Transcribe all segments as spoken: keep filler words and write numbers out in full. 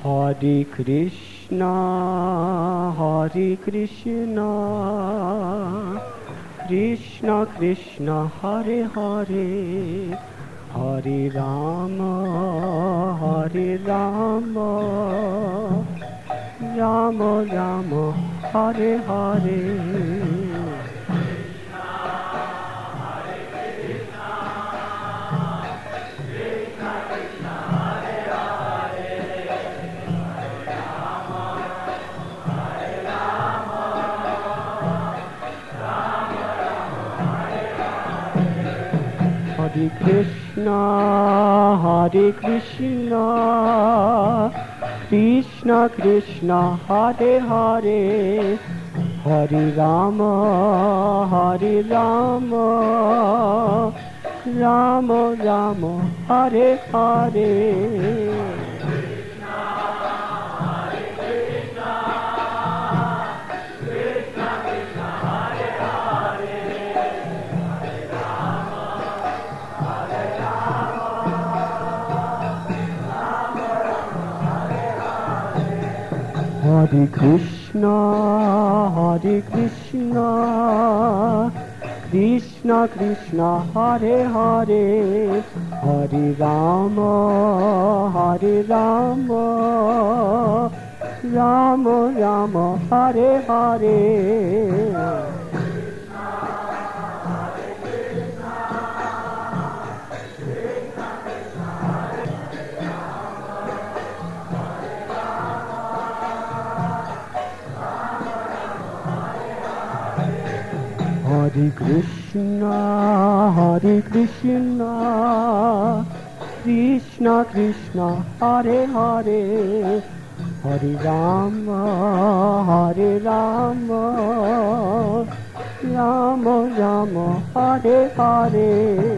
Hare Krishna, Hare Krishna, Krishna Krishna, Hare Hare, Hare Rama, Hare Rama, Rama Rama, Hare Hare. Hare Krishna, Hare Krishna, Krishna Krishna, Hare Hare, Hare Rama, Hare Rama, Rama Rama, Hare Hare. Hare Krishna, Hare Krishna, Krishna Krishna, Hare Hare, Hare Rama, Hare Rama, Rama Rama, Hare Hare. Hare Krishna, Hare Krishna, Krishna Krishna, Hare Hare, Hare Rama, Hare Rama, Rama Rama, Hare Hare.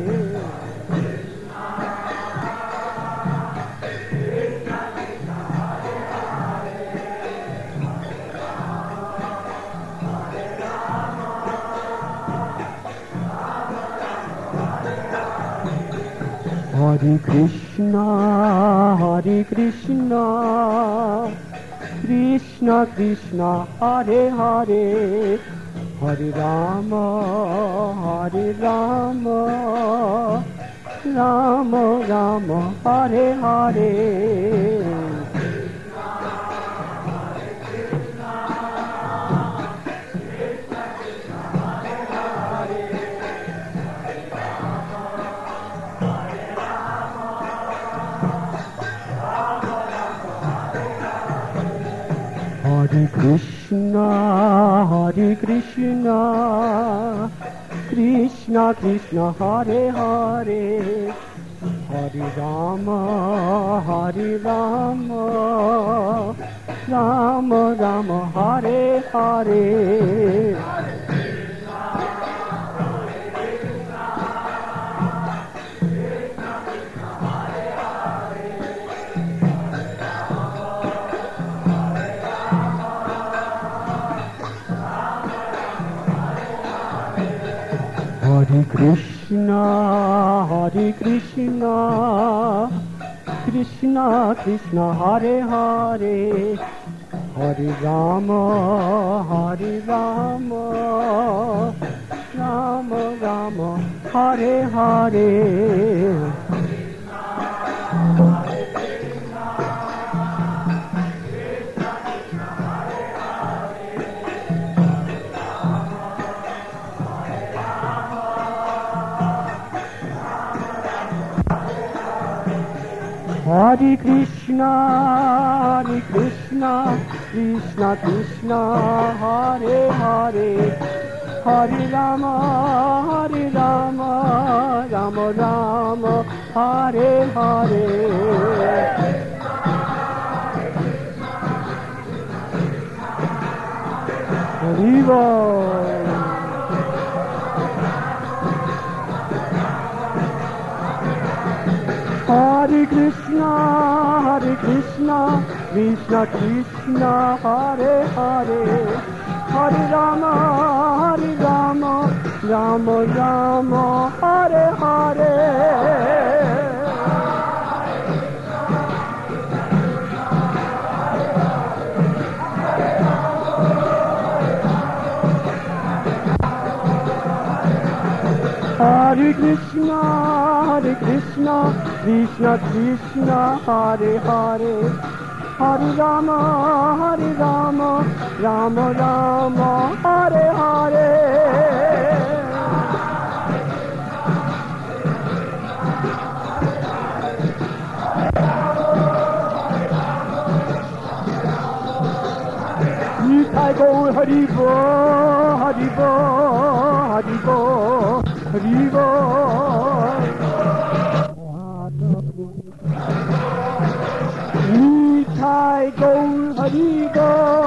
Hare Krishna, Hare Krishna, Krishna Krishna, Hare Hare, Hare Rama, Hare Rama, Rama Rama, Hare Hare. Hare Krishna, Hare Krishna, Krishna Krishna, Hare Hare, Hare Rama, Hare Rama, Rama Rama, Hare Hare. Hare Krishna, Hare Krishna, Krishna Krishna, Hare Hare, Hare Rama, Hare Rama, Rama Rama, Hare Hare. Hare Krishna, Hare Krishna, Krishna Krishna, Hare Hare, Hare Rama, Hare Rama, Rama Rama, Hare Hare. Hare Hare Krishna, Hare Krishna, Krishna Krishna, Hare Hare, Hare Rama, Hare Rama, Rama Rama, Hare Hare. Hare Krishna, Hare Krishna, Krishna Krishna, Hare Hare, Hare Rama, Hare Rama, Rama Rama, Hare Hare. Nitai Gaur Hari Bol, Hari Bol, Hari Bol, Hari Bol. Nitai Gaur Hari Bol.